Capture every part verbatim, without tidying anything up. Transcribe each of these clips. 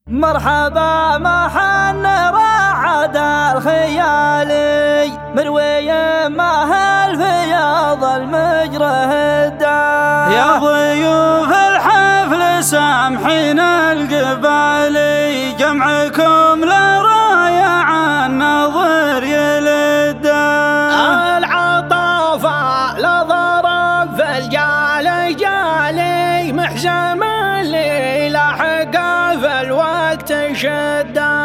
مرحبا محن رعد الخيالي مروي ما هالفياض المجره الدار. يا ضيوف الحفل سامحين القبالي جمعكم لرايا عن نظر يلدار. العطافة لضرب في الجالي جالي محزم اللي لاحق في الوقت شده.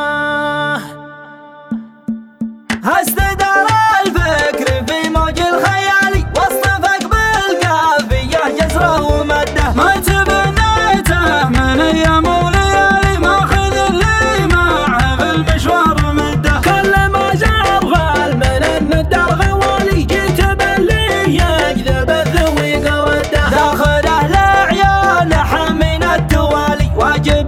استدار الفكر في موج الخيالي واصطفق بالقافية جزره ومده. ما تبنيته من ايام وليالي ماخذ اللي معه في المشوار مده. كل ما زار فالمن الندر غوالي جيت باللي يجذب الذوي قرده. داخله لعيان حمين التوالي واجب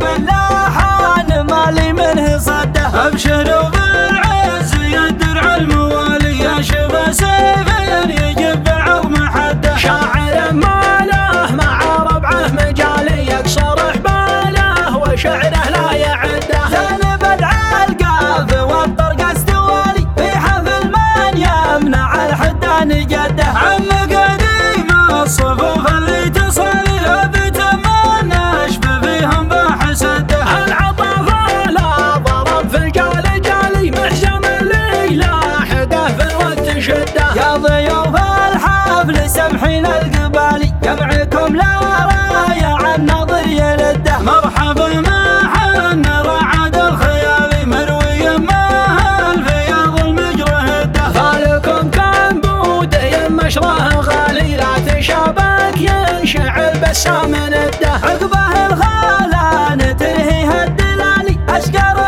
اللحان مالي منه صده. ابشروا بالعز يا درع الموالي يا شفا سيف يجب عظم حده. شاعر ماله مع ربعه مجالي يكسر حباله وشعره لا يعده. زين بدع القاف والطرق استوالي في حفل من يمنع الحدان جده. عم قديم الصفوف اللي تصلي بتمنى اشبه فيهم بحسده. العطافة لا ضرب في الجالي جالي محزم اللي لاحقه في الوقت شده. يا ضيوف الحفل سمحين القبالي جمعكم لا رايا عن نظر يلده. مرحبا محن رعد الخيالي مروي ما الفياض المجره الده. خالكم كان بودي مشره غالي لا تشابك ينشعل بسام نده. عقبه الخالان ترهيه الدلالي اشقر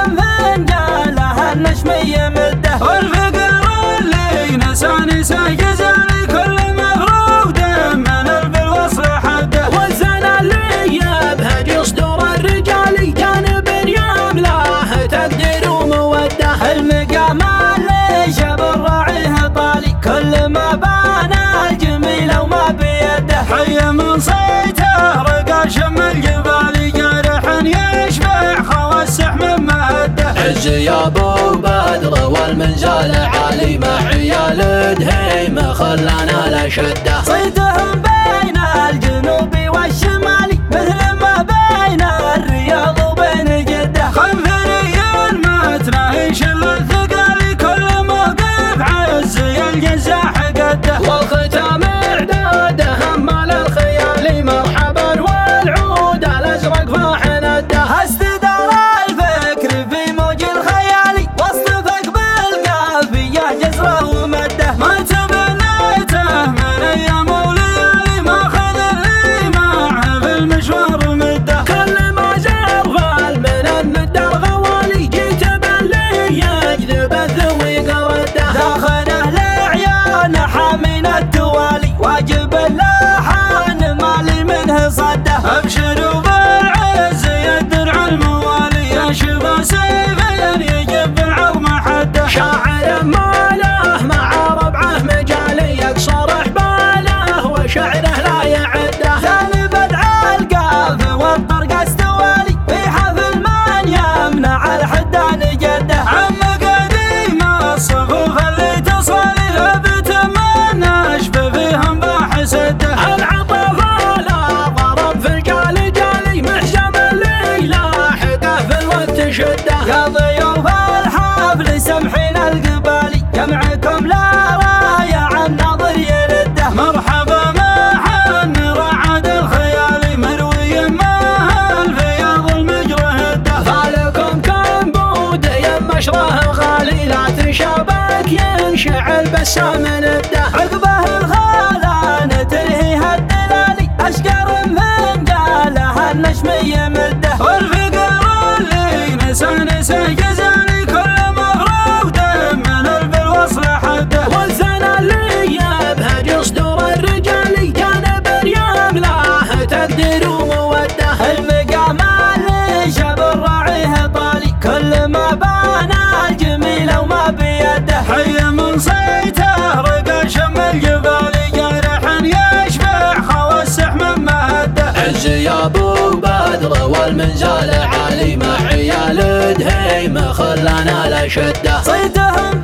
فنجاله النشمي يمده. والفقر اللي نساني سجزالي كل مفروض من بالوصل حده. والزنا اللي يبهج صدور الرجال جانب يملاه تقدير وموده. المقام اللي شب الراعيه طالي كل ما بان الجميل وما بيده. حي من صيته رقى شم الجبال جارح يشبع خوسح من مهده. عز يا ابو بدر والمنزل عالي مع عيال دهيمه خلانا لا شده. صيتهم بين الجنوب والشمالي مثل ما بين الرياض وبين جده. خنفري ما تناهيش الا الثقالي كل موقف عز الجزاح قده. والختام اعداده همال الخيالي مرحبا والعود الازرق فاحن الده. استدار الفكر في موج الخيالي واصطفق بالقافية جزره ومده. ما تبنيته من ايام وليالي ماخذ اللي معه في المشوار مده. كل ما زار فالمن الندر غوالي جيت باللي يجذب الذوي قرده. داخله لعيان حامين التوالي واجب اللحان مالي منه صده. ابشروا بالعز يا درع الموالي يا شفا سيف يجب عظم حده. شاعر ماله مع ربعه مجالي يكسر حباله وشعره لا يعده. زين بدع القاف والطرق استوالي في حفل من يمنع الحدان جده. عم قديم الصفوف اللي تصلي بتمنى اشبه فيهم بحسده. العطافة لا ضرب في الجالي جالي محزم اللي لاحقه في الوقت شده. يا ضيوف الحفل سمحين القبالي جمعكم لا رايا عن نظر يلده. مرحبا محن رعد الخيالي مروي ما الفياض المجره الده. خالكم كان بودي مشره غالي لا تشابك ينشعل بسام نده. عقبه الخالان ترهيه الدلالي اشقر فنجاله النشمي يمده. والفقر اللي نساني سجزالي كل مفروض من بالوصل حده. والزنا اللي يبهج صدور الرجال جانب يملاه تقدير وموده. المقام اللي شب الراعيه طالي كل ما بان الجميل وما بيده. حي من صيته رقى شم الجبال جارح يشبع خوسح من مهده. عز يا ابو بدر والمنزل عالي مع خلانا لا شده. صيدهم